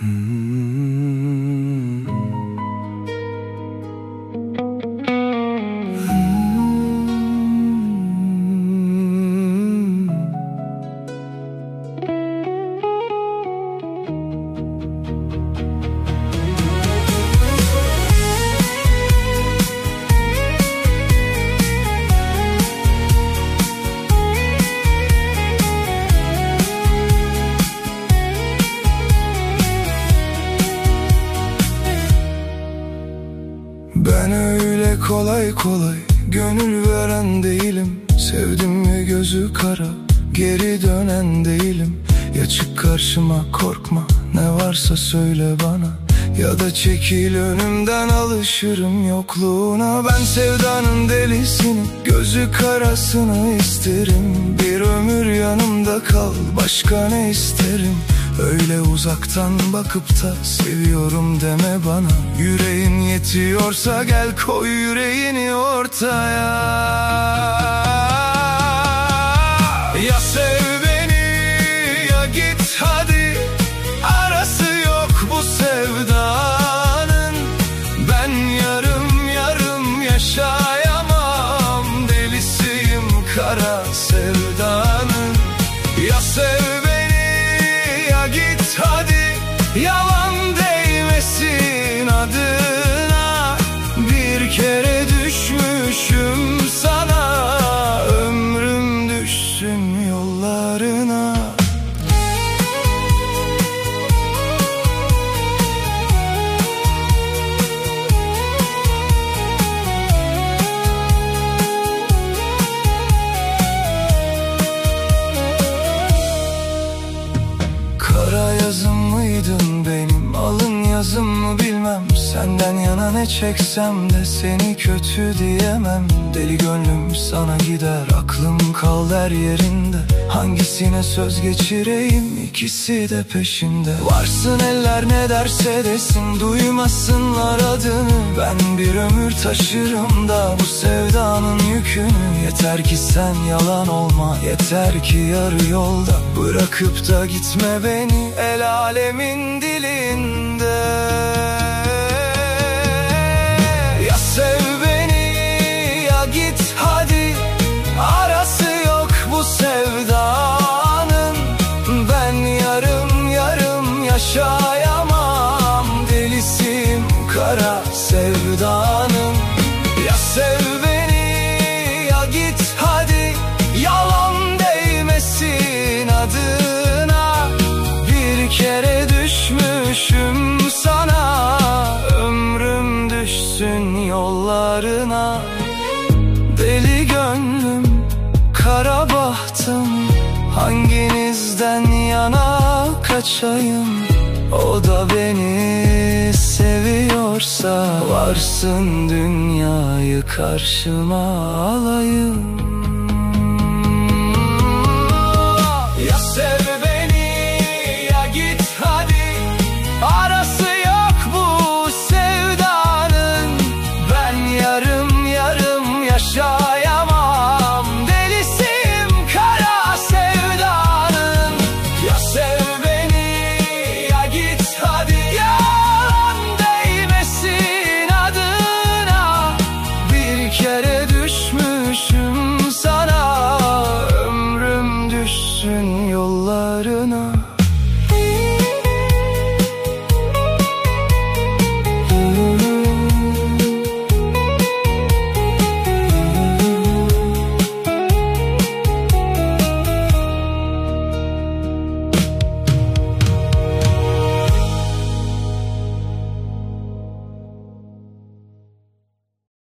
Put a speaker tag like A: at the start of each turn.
A: Ben öyle kolay kolay gönül veren değilim. Sevdim mi gözü kara, geri dönen değilim. Ya çık karşıma, korkma, ne varsa söyle bana, ya da çekil önümden, alışırım yokluğuna. Ben sevdanın delisini, gözü karasını isterim. Bir ömür yanımda kal, başka ne isterim? Öyle uzaktan bakıp da seviyorum deme bana. Yüreğin yetiyorsa gel, koy yüreğini ortaya. Ya sev beni ya git hadi, arası yok bu sevdanın. Ben yarım yarım yaşayamam, delisiyim kara sevdanın. Ya sev git hadi, yalan değmesin adına. Bir kere düşmüşüm sana, ömrüm düşsün yollarına. Kara yazım mıydın benim, alın yazım mı bilmem. Senden yana ne çeksem de seni kötü diyemem. Deli gönlüm sana gider, aklım kal her yerinde. Hangisine söz geçireyim, ikisi de peşinde. Varsın eller ne derse desin, duymasınlar adını. Ben bir ömür taşırım da bu sevdanın yükünü. Yeter ki sen yalan olma, yeter ki yarı yolda bırakıp da gitme beni el alemin dilinde. Ya sev beni ya git hadi, arası yok bu sevdanın. Ben yarım yarım yaşayamam, delisiyim kara sevdanın. Ya sev beni ya git hadi, yalan değmesin adına. Bir kere düşmüşüm sana, ömrüm düşsün yollarına. Deli gönlüm, kara bahtım, hanginizden yana kaçayım? O da beni seviyorsa, varsın dünyayı karşıma alayım.